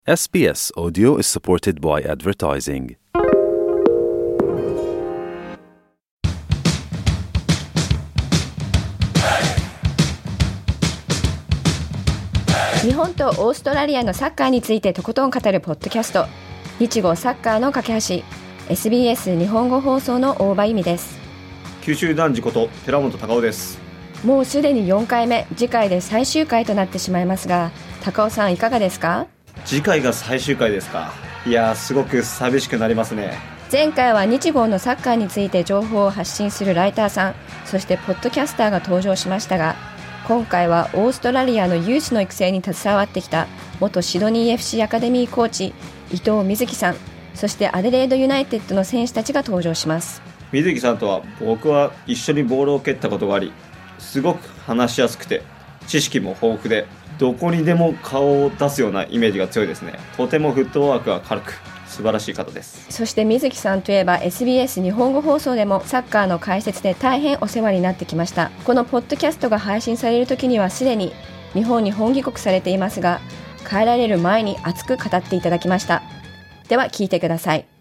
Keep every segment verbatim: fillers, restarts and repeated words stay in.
エスビーエスAudio is supported by advertising. 日本とオーストラリアのサッカーについてとことん語るポッドキャスト、日豪サッカーの架け橋、 エスビーエス 日本語放送の大場由美です。 九州男児こと寺本隆夫です。 もうすでによんかいめ、次回で最終回となってしまいますが、隆夫さんいかがですか？ 次回が最終回ですか。いやー、すごく寂しくなりますね。 前回は日豪のサッカーについて情報を発信するライターさん、そしてポッドキャスターが登場しましたが、今回はオーストラリアのユースの育成に携わってきた元シドニー エフシー アカデミーコーチ伊藤瑞希さん、そしてアデレードユナイテッドの選手たちが登場します。 瑞希さんとは僕は一緒にボールを蹴ったことがあり、すごく話しやすくて知識も豊富で、どこにでも顔を出すようなイメージが強いですね。とてもフットワークが軽く素晴らしい方です。 そして瑞希さんといえば エスビーエス 日本語放送でもサッカーの解説で大変お世話になってきました。このポッドキャストが配信される時にはすでに日本に本帰国されていますが、帰られる前に熱く語っていただきました。では聞いてください。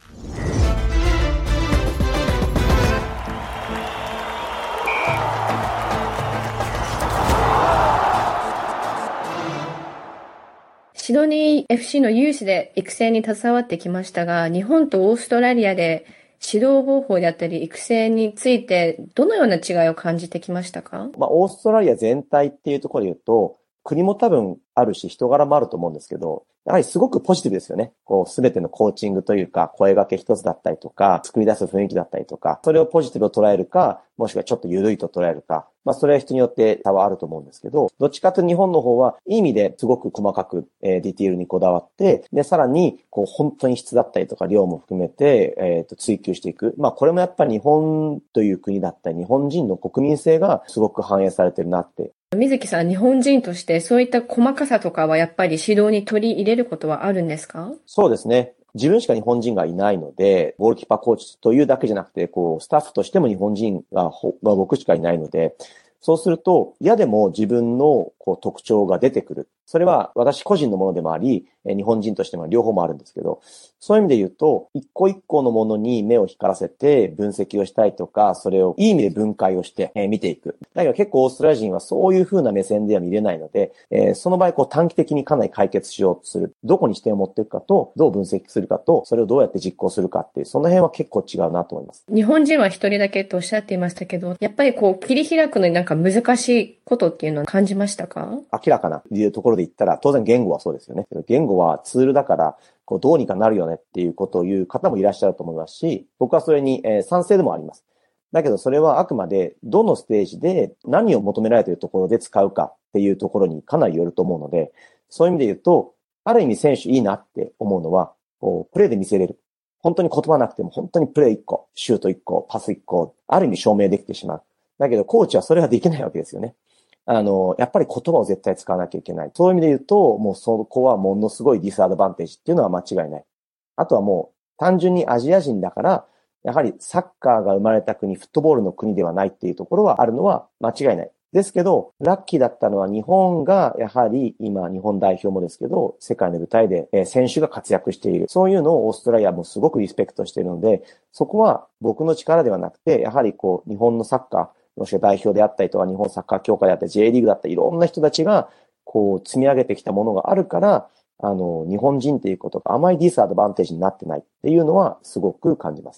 シドニー エフシー のユースで育成に携わってきましたが、日本とオーストラリアで指導方法であったり育成についてどのような違いを感じてきましたか？ まあ、オーストラリア全体っていうところで言うと、国も多分あるし人柄もあると思うんですけど、やはりすごくポジティブですよね。こう、すべてのコーチングというか、声掛け一つだったりとか、作り出す雰囲気だったりとか、それをポジティブを捉えるか、もしくはちょっと緩いと捉えるか、まあ、それは人によって差はあると思うんですけど、どっちかというと日本の方は、いい意味ですごく細かく、えー、ディティールにこだわって、で、さらに、こう、本当に質だったりとか、量も含めて、えっと、追求していく。まあ、これもやっぱり日本という国だったり、日本人の国民性がすごく反映されてるなって。 瑞希さん、日本人としてそういった細かさとかはやっぱり指導に取り入れることはあるんですか？ そうですね。自分しか日本人がいないので、ゴールキーパーコーチというだけじゃなくて、こう、スタッフとしても日本人がほ、まあ、僕しかいないので、そうすると、嫌でも自分のこう特徴が出てくる。それは私個人のものでもあり、日本人としても両方もあるんですけど、そういう意味で言うと、一個一個のものに目を光らせて分析をしたいとか、それをいい意味で分解をして見ていく。だけど結構オーストラリア人はそういう風な目線では見れないので、その場合こう短期的にかなり解決しようとする。どこに視点を持っていくかと、どう分析するかと、それをどうやって実行するかっていう、その辺は結構違うなと思います。 日本人は一人だけとおっしゃっていましたけど、やっぱりこう切り開くのになんか難しいことっていうのを感じましたか？ 明らかないうところで言ったら、当然言語はそうですよね。言語はツールだから、こうどうにかなるよねっていうことを言う方もいらっしゃると思いますし、僕はそれに、えー、賛成でもあります。だけどそれはあくまでどのステージで何を求められているところで使うかっていうところにかなりよると思うので、そういう意味で言うと、ある意味選手いいなって思うのは、こうプレーで見せれる。本当に言葉なくても本当にプレーいっこ、シュートいっこ、パスいっこ、ある意味証明できてしまう。だけどコーチはそれはできないわけですよね。あの、やっぱり言葉を絶対使わなきゃいけない。そういう意味で言うと、もうそこはものすごいディスアドバンテージっていうのは間違いない。あとはもう単純にアジア人だから、やはりサッカーが生まれた国、フットボールの国ではないっていうところはあるのは間違いない。ですけど、ラッキーだったのは日本がやはり今日本代表もですけど、世界の舞台で選手が活躍している。そういうのをオーストラリアもすごくリスペクトしているので、そこは僕の力ではなくて、やはりこう日本のサッカー、もしくは代表であったりとか、日本サッカー協会であったり、J リーグだったり、いろんな人たちが、こう、積み上げてきたものがあるから、あの、日本人っていうことがあまりディスアドバンテージになってないっていうのは、すごく感じます。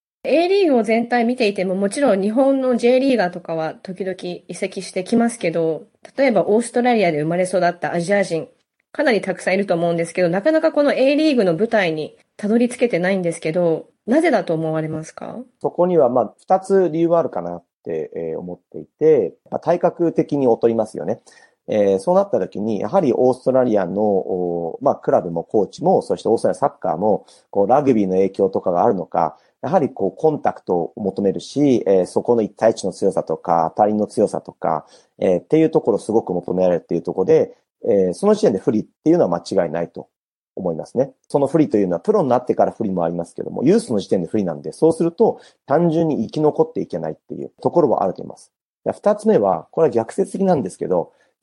A リーグを全体見ていても、もちろん日本の J リーガーとかは時々移籍してきますけど、例えばオーストラリアで生まれ育ったアジア人、かなりたくさんいると思うんですけど、なかなかこの A リーグの舞台にたどり着けてないんですけど、なぜだと思われますか？ そこには、まあ、二つ理由はあるかな。って思っていて、体格的に劣りますよね。えー、そうなった時に、やはりオーストラリアの、まあ、クラブもコーチも、そしてオーストラリアサッカーも、こう、ラグビーの影響とかがあるのか、やはりこう、コンタクトを求めるし、えー、そこの一対一の強さとか、当たりの強さとか、えー、っていうところをすごく求められるっていうところで、えー、その時点で不利っていうのは間違いないと思いますね。その不利というのはプロになってから不利もありますけども、ユースの時点で不利なんで、そうすると単純に生き残っていけないっていうところはあると思います。二つ目は、これは逆説的なんですけど、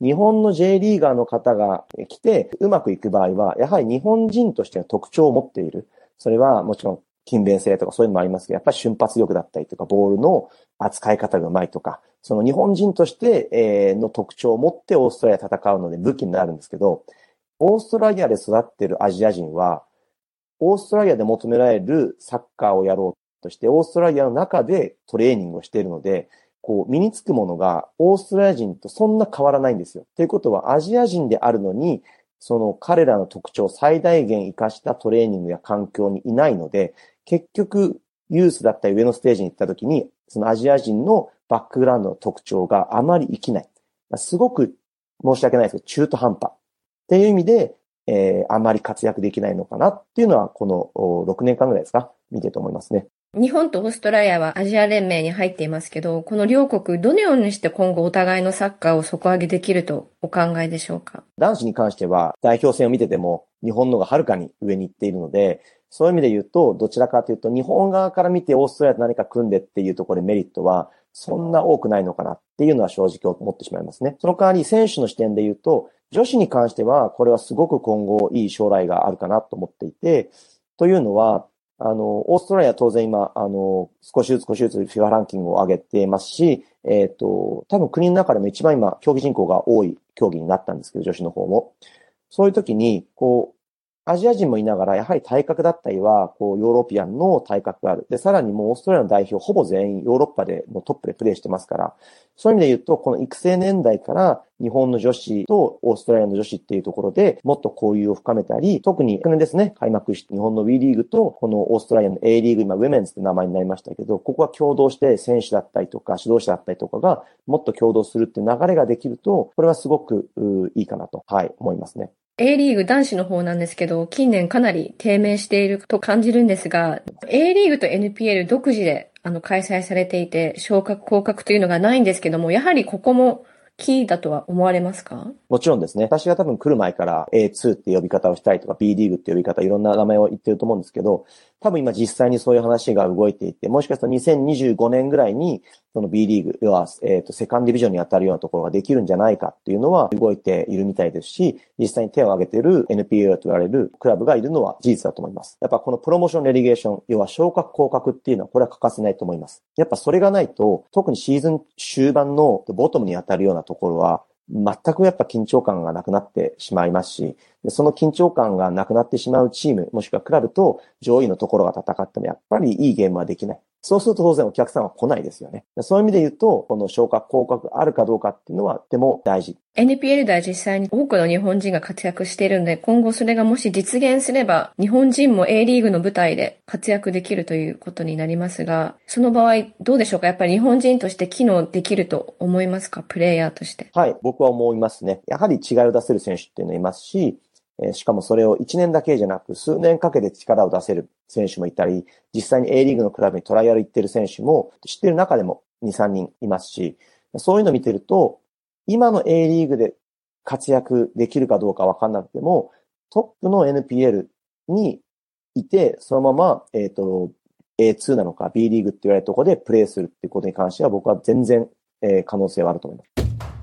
日本の J リーガーの方が来てうまくいく場合は、やはり日本人としての特徴を持っている。それはもちろん勤勉性とかそういうのもありますけど、やっぱり瞬発力だったりとか、ボールの扱い方がうまいとか、その日本人としての特徴を持ってオーストラリアで戦うので武器になるんですけど、オーストラリアで育っているアジア人は、オーストラリアで求められるサッカーをやろうとして、オーストラリアの中でトレーニングをしているので、こう身につくものがオーストラリア人とそんな変わらないんですよ。ということはアジア人であるのに、その彼らの特徴を最大限活かしたトレーニングや環境にいないので、結局ユースだったり上のステージに行った時に、そのアジア人のバックグラウンドの特徴があまり生きない。すごく申し訳ないですけど、中途半端。っていう意味で、えー、あまり活躍できないのかなっていうのは、このろくねんかんぐらいですか、見てると思いますね。 日本とオーストラリアはアジア連盟に入っていますけど、この両国どのようにして今後お互いのサッカーを底上げできるとお考えでしょうか？ 男子に関しては代表戦を見てても日本のがはるかに上に行っているので、そういう意味で言うと、どちらかというと日本側から見てオーストラリアと何か組んでっていうところでメリットはそんな多くないのかなっていうのは正直思ってしまいますね。その代わり選手の視点で言うと、女子に関してはこれはすごく今後いい将来があるかなと思っていて、というのは、あの、オーストラリアは当然今、あの、少しずつ少しずつ フィファ ランキングを上げていますし、えっと、多分国の中でも一番今、競技人口が多い競技になったんですけど、女子の方も。そういう時に、こう、アジア人もいながら、やはり体格だったりは、こう、ヨーロピアンの体格がある。で、さらにもうオーストラリアの代表、ほぼ全員ヨーロッパでのトップでプレーしてますから、そういう意味で言うと、この育成年代から日本の女子とオーストラリアの女子っていうところでもっと交流を深めたり、特に去年ですね、開幕して日本の WE リーグとこのオーストラリアの A リーグ、今ウェメンズって名前になりましたけど、ここは共同して選手だったりとか指導者だったりとかがもっと共同するっていう流れができると、これはすごくいいかなと、はい、思いますね。 A リーグ男子の方なんですけど、近年かなり低迷していると感じるんですが、A リーグと エヌピーエル 独自であの開催されていて、昇格降格というのがないんですけども、やはりここもキーだとは思われますか？ もちろんですね。私が多分来る前から エーツー って呼び方をしたりとか B リーグって呼び方、いろんな名前を言ってると思うんですけど、多分今実際にそういう話が動いていて、もしかしたらにせんにじゅうごねんぐらいにその B リーグ、要は、えっと、セカンドディビジョンに当たるようなところができるんじゃないかっていうのは動いているみたいですし、実際に手を挙げている エヌピーエル と言われるクラブがいるのは事実だと思います。やっぱこのプロモーションレリゲーション、要は昇格降格っていうのはこれは欠かせないと思います。やっぱそれがないと、特にシーズン終盤のボトムに当たるようなところは、全くやっぱ緊張感がなくなってしまいますし、その緊張感がなくなってしまうチーム、もしくはクラブと上位のところが戦ってもやっぱりいいゲームはできない。そうすると当然お客さんは来ないですよね。そういう意味で言うと、この昇格降格あるかどうかっていうのはとても大事。 エヌピーエル では実際に多くの日本人が活躍しているので、今後それがもし実現すれば、日本人も A リーグの舞台で活躍できるということになりますが、その場合どうでしょうか？やっぱり日本人として機能できると思いますか？プレイヤーとして。 はい、僕は思いますね。やはり違いを出せる選手っていうのがいますし、しかもそれをいちねんだけじゃなく数年かけて力を出せる選手もいたり、実際に A リーグのクラブにトライアル行ってる選手も知ってる中でもに、さんにんいますし、そういうのを見てると、今の A リーグで活躍できるかどうかわかんなくても、トップの エヌピーエル にいて、そのまま、えっと、エーツー なのか B リーグって言われるところでプレーするっていうことに関しては僕は全然、えー、可能性はあると思います。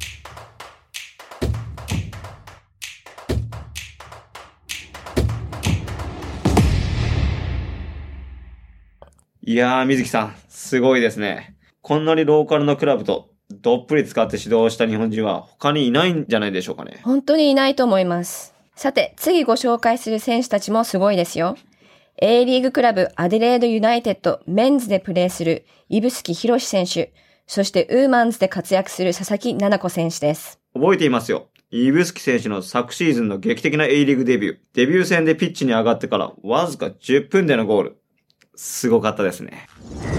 いやー、水木さん、すごいですね。こんなにローカルのクラブとどっぷり使って指導した日本人は他にいないんじゃないでしょうかね。 本当にいないと思います。さて、次ご紹介する選手たちもすごいですよ。A リーグクラブアデレードユナイテッドメンズでプレーする指宿博選手、そしてウーマンズで活躍する佐々木奈々子選手です。 覚えていますよ。指宿選手の昨シーズンの劇的な A リーグデビュー。デビュー戦でピッチに上がってからわずかじゅっぷんでのゴール。すごかったですね。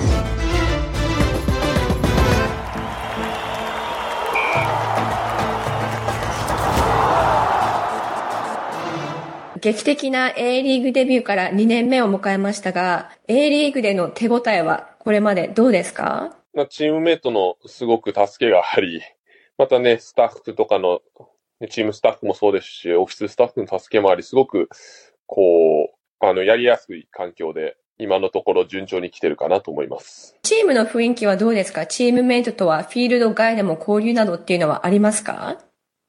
劇的な A リーグデビューからにねんめを迎えましたが、A リーグでの手応えはこれまでどうですか？ まあ、チームメイトのすごく助けがあり、またね、スタッフとかの、チームスタッフもそうですし、オフィススタッフの助けもあり、すごく、こう、あの、やりやすい環境で、今のところ順調に来てるかなと思います。 チームの雰囲気はどうですか？チームメイトとはフィールド外でも交流などっていうのはありますか？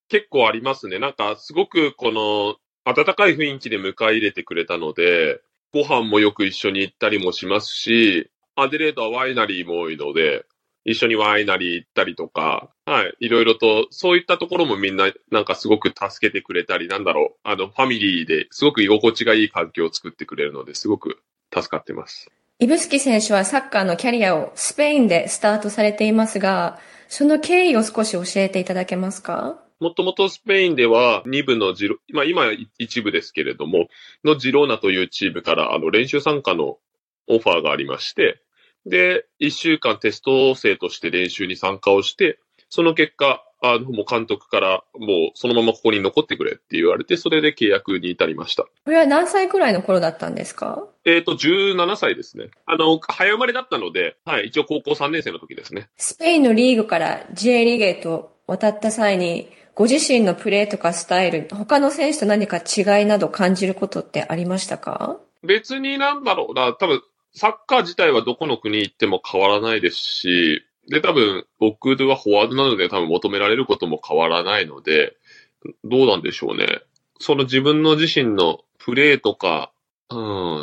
結構ありますね。なんか、すごくこの、温かい雰囲気で迎え入れてくれたので、ご飯もよく一緒に行ったりもしますし、アデレードはワイナリーも多いので、一緒にワイナリー行ったりとか、はい、いろいろと、そういったところもみんな、なんかすごく助けてくれたり、なんだろう、あの、ファミリーですごく居心地がいい環境を作ってくれるので、すごく助かってます。 指宿選手はサッカーのキャリアをスペインでスタートされていますが、その経緯を少し教えていただけますか？ もともとスペインではに部のジロ、まあ今一部ですけれども、のジローナというチームからあの練習参加のオファーがありまして、で、一週間テスト生として練習に参加をして、その結果、あの、もう監督からもうそのままここに残ってくれって言われて、それで契約に至りました。 これは何歳くらいの頃だったんですか？ えっと、じゅうななさいですね。あの、早生まれだったので、はい、一応高校さんねん生の時ですね。 スペインのリーグから J リーグへと渡った際に、ご自身のプレーとかスタイル、他の選手と何か違いなど感じることってありましたか？ 別になんだろうな、多分、サッカー自体はどこの国行っても変わらないですし、で、多分、僕はフォワードなので多分求められることも変わらないので、どうなんでしょうね。その自分の自身のプレーとか、うん、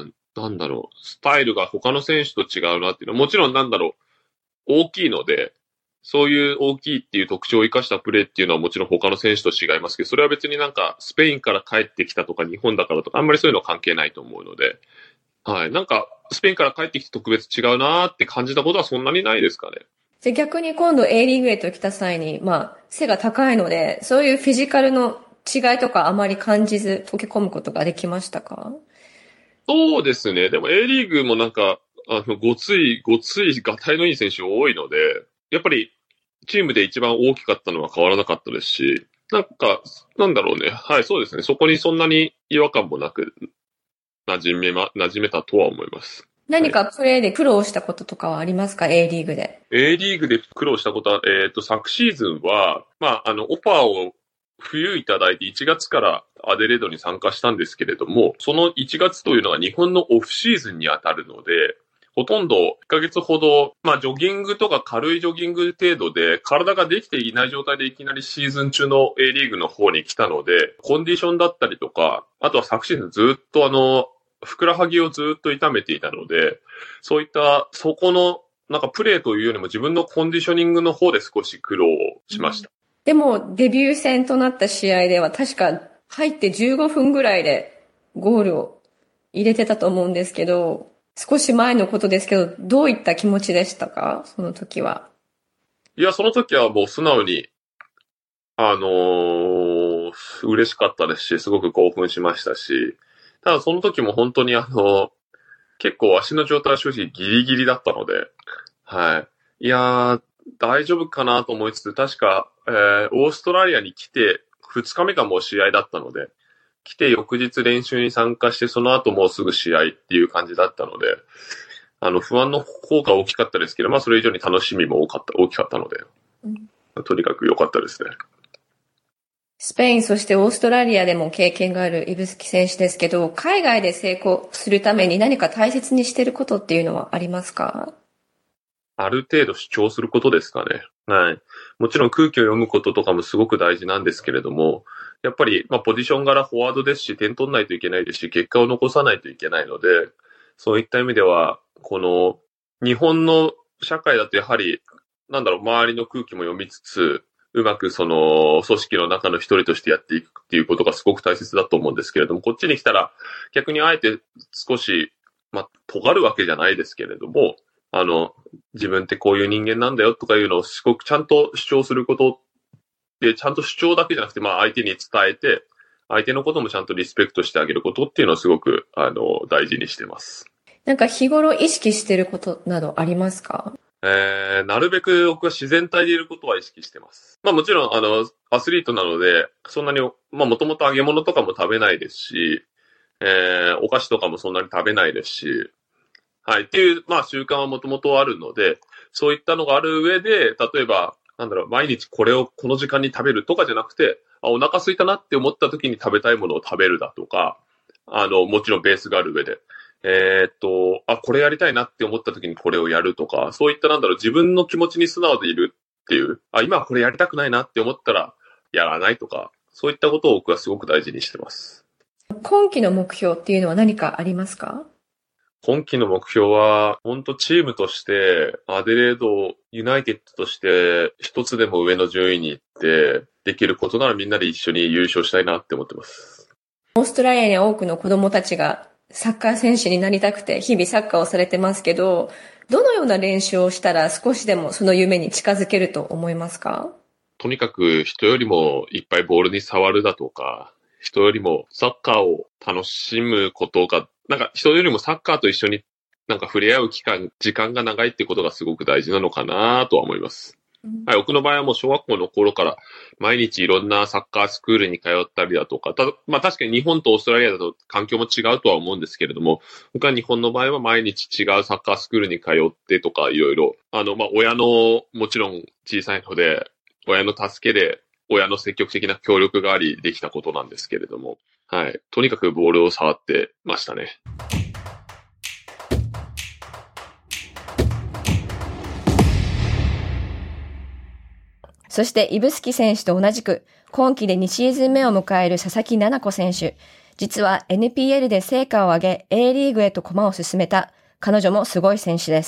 なんだろう、スタイルが他の選手と違うなっていうのは、もちろんなんだろう、大きいので、そういう大きいっていう特徴を生かしたプレーっていうのはもちろん他の選手と違いますけど、それは別になんかスペインから帰ってきたとか日本だからとか、あんまりそういうのは関係ないと思うので、はい。なんか、スペインから帰ってきて特別違うなーって感じたことはそんなにないですかね。 じゃあ逆に今度 A リーグへと来た際に、まあ、背が高いので、そういうフィジカルの違いとかあまり感じず溶け込むことができましたか？ そうですね。でも A リーグもなんか、あの、ごつい、ごつい、がたいのいい選手多いので、やっぱり、チームで一番大きかったのは変わらなかったですし、なんか、なんだろうね。はい、そうですね。そこにそんなに違和感もなく、馴染めま、馴染めたとは思います。 何かプレーで苦労したこととかはありますか？ A リーグで。 A リーグで苦労したことは、えっと、昨シーズンは、まあ、あの、オファーを冬いただいていちがつからアデレードに参加したんですけれども、そのいちがつというのが日本のオフシーズンに当たるので、ほとんどいっかげつほど、まあ、ジョギングとか軽いジョギング程度で、体ができていない状態でいきなりシーズン中の A リーグの方に来たので、コンディションだったりとか、あとは昨シーズンずっとあの、ふくらはぎをずっと痛めていたので、そういった、そこの、なんかプレーというよりも自分のコンディショニングの方で少し苦労しました。 うん、でも、デビュー戦となった試合では確か入ってじゅうごふんぐらいでゴールを入れてたと思うんですけど、少し前のことですけど、どういった気持ちでしたか？その時は。 いや、その時はもう素直に、あのー、嬉しかったですし、すごく興奮しましたし、ただその時も本当にあの、結構足の状態は正直ギリギリだったので、はい。いやー、大丈夫かなと思いつつ、確か、えー、オーストラリアに来て、ふつかめがもう試合だったので、来て翌日練習に参加して、その後もうすぐ試合っていう感じだったので、あの、不安の方が大きかったですけど、まあそれ以上に楽しみも多かった、大きかったので、うん、とにかく良かったですね。 スペイン、そしてオーストラリアでも経験がある指宿選手ですけど、海外で成功するために何か大切にしていることっていうのはありますか？ ある程度主張することですかね。はい。もちろん空気を読むこととかもすごく大事なんですけれども、やっぱり、まあ、ポジション柄フォワードですし、点取んないといけないですし、結果を残さないといけないので、そういった意味では、この、日本の社会だとやはり、なんだろう、周りの空気も読みつつ、うまくその、組織の中の一人としてやっていくっていうことがすごく大切だと思うんですけれども、こっちに来たら、逆にあえて少し、まあ、尖るわけじゃないですけれども、あの、自分ってこういう人間なんだよとかいうのをすごくちゃんと主張することで、ちゃんと主張だけじゃなくて、まあ相手に伝えて、相手のこともちゃんとリスペクトしてあげることっていうのをすごく、あの、大事にしてます。 なんか日頃意識してることなどありますか？ えー、なるべく僕は自然体でいることは意識してます。まあもちろん、あの、アスリートなので、そんなに、まあもともと揚げ物とかも食べないですし、えー、お菓子とかもそんなに食べないですし、はい。っていう、まあ習慣はもともとあるので、そういったのがある上で、例えば、なんだろう、毎日これをこの時間に食べるとかじゃなくて、あ、お腹空いたなって思った時に食べたいものを食べるだとか、あの、もちろんベースがある上で、えー、っと、あ、これやりたいなって思った時にこれをやるとか、そういったなんだろう、自分の気持ちに素直でいるっていう、あ、今はこれやりたくないなって思ったら、 やらないとか、そういったことを僕はすごく大事にしてます。 今期の目標っていうのは何かありますか？ 今期の目標は、本当チームとして、アデレードユナイテッドとして一つでも上の順位に行って、できることならみんなで一緒に優勝したいなって思ってます。 オーストラリアに多くの子供たちがサッカー選手になりたくて日々サッカーをされてますけど、どのような練習をしたら少しでもその夢に近づけると思いますか？ とにかく人よりもいっぱいボールに触るだとか、人よりもサッカーを楽しむことが、なんか人よりもサッカーと一緒になんか触れ合う期間、時間が長いってことがすごく大事なのかなとは思います。うん、はい、僕の場合はもう小学校の頃から毎日いろんなサッカースクールに通ったりだとか、ただ、まあ確かに日本とオーストラリアだと環境も違うとは思うんですけれども、僕は日本の場合は毎日違うサッカースクールに通ってとかいろいろ、あの、まあ親のもちろん小さいので、親の助けで、親の積極的な協力がありできたことなんですけれども、はい。とにかくボールを触ってましたね。 そして指宿選手と同じく今季でにシーズン目を迎える佐々木七子選手。実は エヌピーエル で成果を上げ A リーグへと駒を進めた彼女もすごい選手です。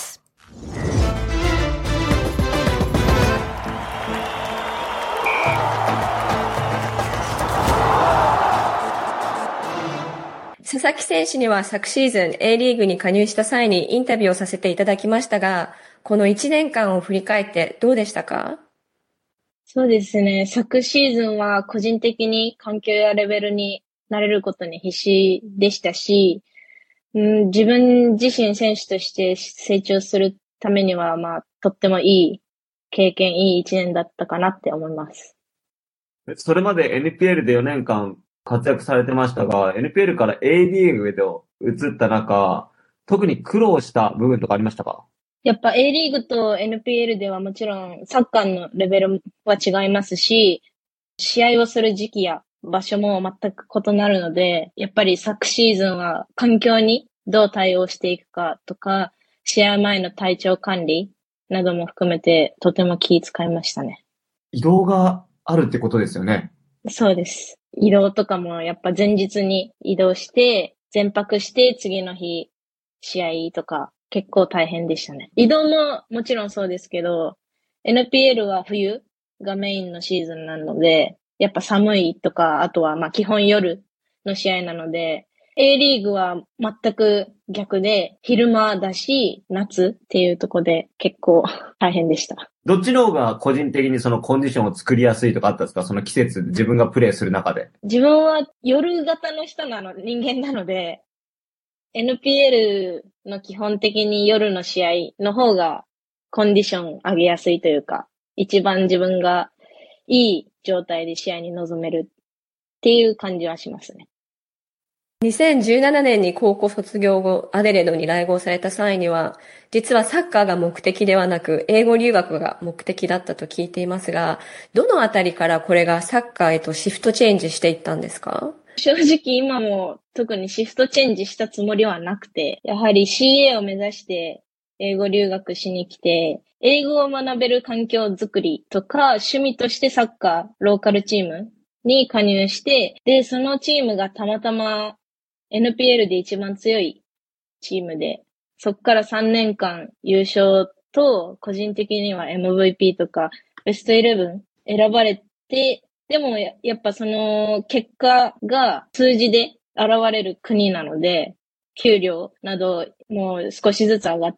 佐々木選手には昨シーズン A リーグに加入した際にインタビューをさせていただきましたが、このいちねんかんを振り返ってどうでしたか？ そうですね。昨シーズンは個人的に環境やレベルになれることに必死でしたし、うん、自分自身選手として成長するためには、まあ、とってもいい経験、いいいちねんだったかなって思います。 それまで エヌピーエル でよねんかん活躍されてましたが、エヌピーエル から A リーグへと移った中、特に苦労した部分とかありましたか？ やっぱ A リーグと エヌピーエル ではもちろんサッカーのレベルは違いますし、試合をする時期や場所も全く異なるので、やっぱり昨シーズンは環境にどう対応していくかとか、試合前の体調管理なども含めてとても気遣いましたね。 移動があるってことですよね。 そうです。移動とかもやっぱ前日に移動して、全泊して次の日試合とか結構大変でしたね。移動ももちろんそうですけど、エヌピーエル は冬がメインのシーズンなので、やっぱ寒いとか、あとはまあ基本夜の試合なので、A リーグは全く逆で、昼間だし、夏っていうところで結構大変でした。 どっちの方が個人的にそのコンディションを作りやすいとかあったんですか？その季節、自分がプレーする中で。 自分は夜型の人なの、人間なので、エヌピーエル の基本的に夜の試合の方がコンディション上げやすいというか、一番自分がいい状態で試合に臨めるっていう感じはしますね。 にせんじゅうななねんに高校卒業後、アデレードに来合された際には、実はサッカーが目的ではなく、英語留学が目的だったと聞いていますが、どのあたりからこれがサッカーへとシフトチェンジしていったんですか？ 正直今も特にシフトチェンジしたつもりはなくて、やはり シーエー を目指して英語留学しに来て、英語を学べる環境づくりとか、趣味としてサッカー、ローカルチームに加入して、で、そのチームがたまたまエヌピーエル で一番強いチームで、そこからさんねんかん優勝と、個人的には エムブイピー とかベストイレブン選ばれて、でもやっぱその結果が数字で現れる国なので、給料などもう少しずつ上がって、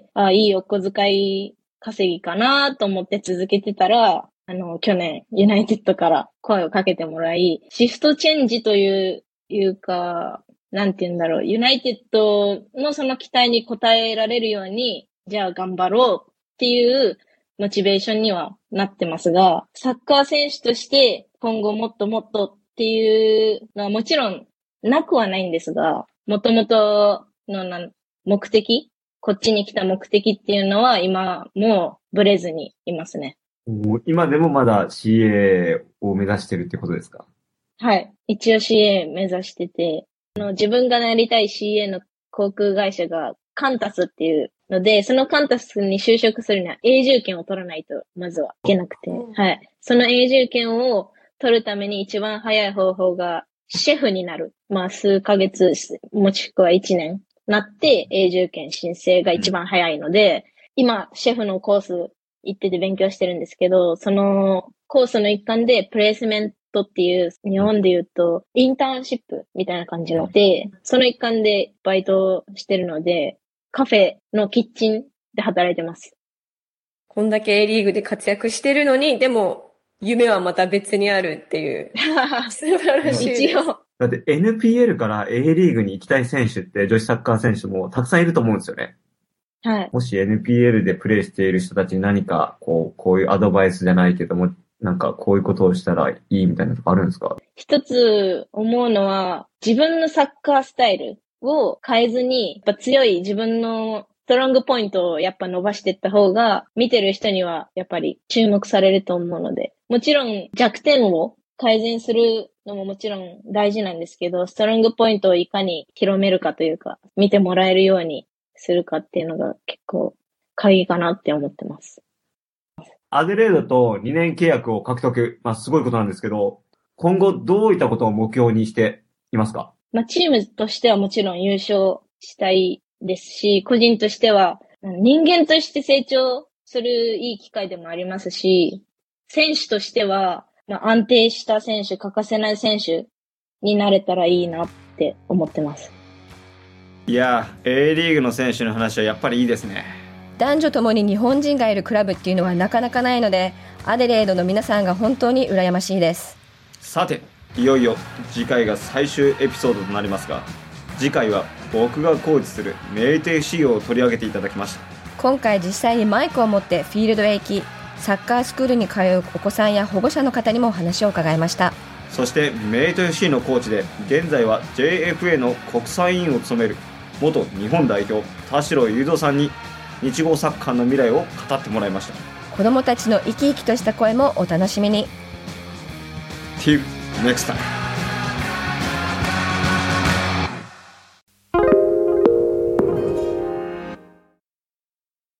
ああ、いいお小遣い稼ぎかなと思って続けてたら、あの、去年ユナイテッドから声をかけてもらい、シフトチェンジという、いうか、なんて言うんだろう、ユナイテッドのその期待に応えられるように、じゃあ頑張ろうっていうモチベーションにはなってますが、サッカー選手として今後もっともっとっていうのはもちろんなくはないんですが、もともとの目的、こっちに来た目的っていうのは今もブレずにいますね。 今でもまだ シーエー を目指してるってことですか？ はい。一応 シーエー 目指してて、あの自分がなりたい シーエー の航空会社がカンタスっていうので、そのカンタスに就職するには永住権を取らないとまずはいけなくて、はい。その永住権を取るために一番早い方法がシェフになる。まあ数ヶ月、もしくはいちねんなって永住権申請が一番早いので、今シェフのコース行ってて勉強してるんですけど、そのコースの一環でプレイスメントっていう、日本で言うとインターンシップみたいな感じので、その一環でバイトしてるので、カフェのキッチンで働いてます。 こんだけ A リーグで活躍してるのに、でも夢はまた別にあるっていう。素晴らしいです。 一応。 だって エヌピーエル から A リーグに行きたい選手って女子サッカー選手もたくさんいると思うんですよね。 はい。 もし エヌピーエル でプレイしている人たちに何かこう、こういうアドバイスじゃないけども、なんかこういうことをしたらいいみたいなとこあるんですか？ 一つ思うのは、自分のサッカースタイルを変えずに、やっぱ強い自分のストロングポイントをやっぱ伸ばしていった方が、見てる人にはやっぱり注目されると思うので、もちろん弱点を改善するのももちろん大事なんですけど、ストロングポイントをいかに広めるかというか、見てもらえるようにするかっていうのが結構鍵かなって思ってます。 アデレードとにねん契約を獲得、まあすごいことなんですけど、今後どういったことを目標にしていますか？ まあチームとしてはもちろん優勝したいですし、個人としては人間として成長するいい機会でもありますし、選手としてはまあ安定した選手、欠かせない選手になれたらいいなって思ってます。 いやー、A リーグの選手の話はやっぱりいいですね。 男女ともに日本人がいるクラブっていうのはなかなかないので、アデレードの皆さんが本当に羨ましいです。 さて、いよいよ次回が最終エピソードとなりますが、次回は僕がコーチするメイテ エフシー を取り上げていただきました。 今回実際にマイクを持ってフィールドへ行き、サッカースクールに通うお子さんや保護者の方にも話を伺いました。 そしてメイテ エフシー のコーチで現在は ジェイエフエー の国際委員を務める元日本代表田代雄三さんに日豪サッカーの未来を語ってもらいました。 子どもたちの生き生きとした声もお楽しみに。 Till next time.